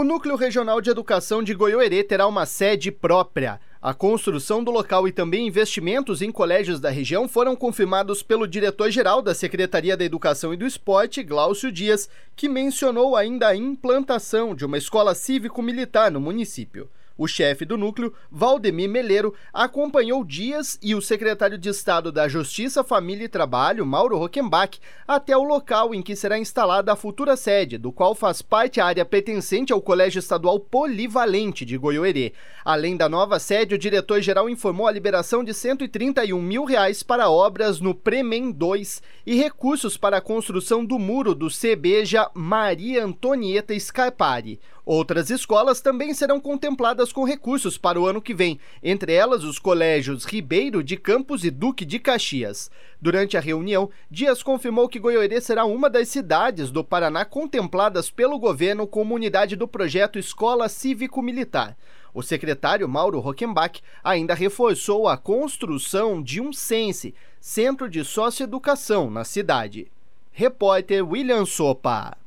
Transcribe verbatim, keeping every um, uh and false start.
O Núcleo Regional de Educação de Goiôerê terá uma sede própria. A construção do local e também investimentos em colégios da região foram confirmados pelo diretor-geral da Secretaria da Educação e do Esporte, Glaucio Dias, que mencionou ainda a implantação de uma escola cívico-militar no município. O chefe do núcleo, Valdemir Meleiro, acompanhou Dias e o secretário de Estado da Justiça, Família e Trabalho, Mauro Rockenbach, até o local em que será instalada a futura sede, do qual faz parte a área pertencente ao Colégio Estadual Polivalente de Goiôerê. Além da nova sede, o diretor-geral informou a liberação de cento e trinta e um mil reais para obras no Premen dois e recursos para a construção do muro do CEBEJA Maria Antonieta Scarpari. Outras escolas também serão contempladas com recursos para o ano que vem, entre elas os colégios Ribeiro de Campos e Duque de Caxias. Durante a reunião, Dias confirmou que Goiôerê será uma das cidades do Paraná contempladas pelo governo como unidade do projeto Escola Cívico-Militar. O secretário Mauro Rockenbach ainda reforçou a construção de um Cense, Centro de Socioeducação, na cidade. Repórter William Sopa.